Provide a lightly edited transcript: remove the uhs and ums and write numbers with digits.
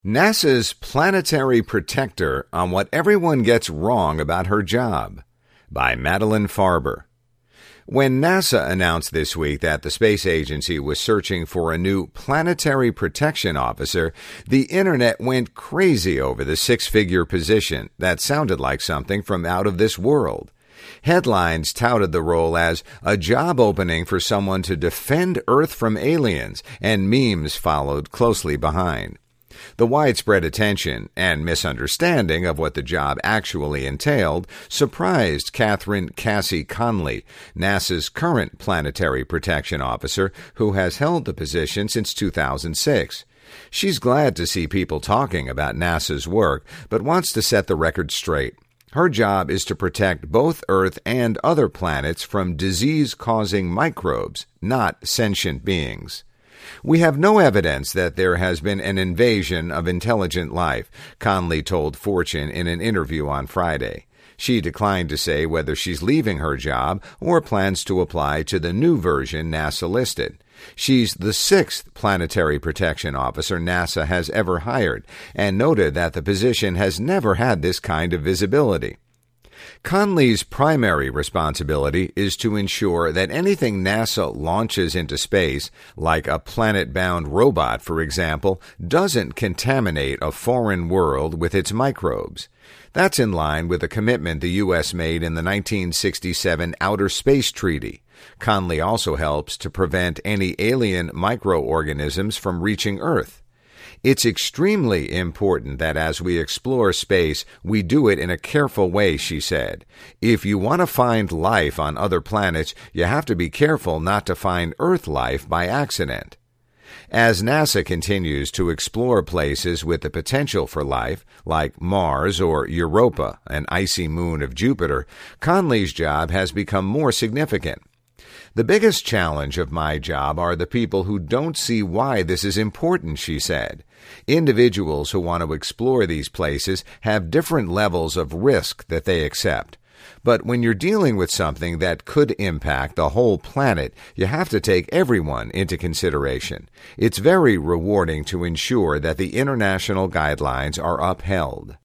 NASA's Planetary Protector on What Everyone Gets Wrong About Her Job by Madeline Farber. When NASA announced this week that the space agency was searching for a new planetary protection officer, the internet went crazy over the six-figure position that sounded like something from out of this world. Headlines touted the role as a job opening for someone to defend Earth from aliens, and memes followed closely behind. The widespread attention and misunderstanding of what the job actually entailed surprised Catherine Cassie Conley, NASA's current planetary protection officer, who has held the position since 2006. She's glad to see people talking about NASA's work, but wants to set the record straight. Her job is to protect both Earth and other planets from disease-causing microbes, not sentient beings. We have no evidence that there has been an invasion of intelligent life, Conley told Fortune in an interview on Friday. She declined to say whether she's leaving her job or plans to apply to the new version NASA listed. She's the sixth planetary protection officer NASA has ever hired, and noted that the position has never had this kind of visibility. Conley's primary responsibility is to ensure that anything NASA launches into space, like a planet-bound robot, for example, doesn't contaminate a foreign world with its microbes. That's in line with a commitment the U.S. made in the 1967 Outer Space Treaty. Conley also helps to prevent any alien microorganisms from reaching Earth. It's extremely important that as we explore space, we do it in a careful way, she said. If you want to find life on other planets, you have to be careful not to find Earth life by accident. As NASA continues to explore places with the potential for life, like Mars or Europa, an icy moon of Jupiter, Conley's job has become more significant. The biggest challenge of my job are the people who don't see why this is important, she said. Individuals who want to explore these places have different levels of risk that they accept. But when you're dealing with something that could impact the whole planet, you have to take everyone into consideration. It's very rewarding to ensure that the international guidelines are upheld.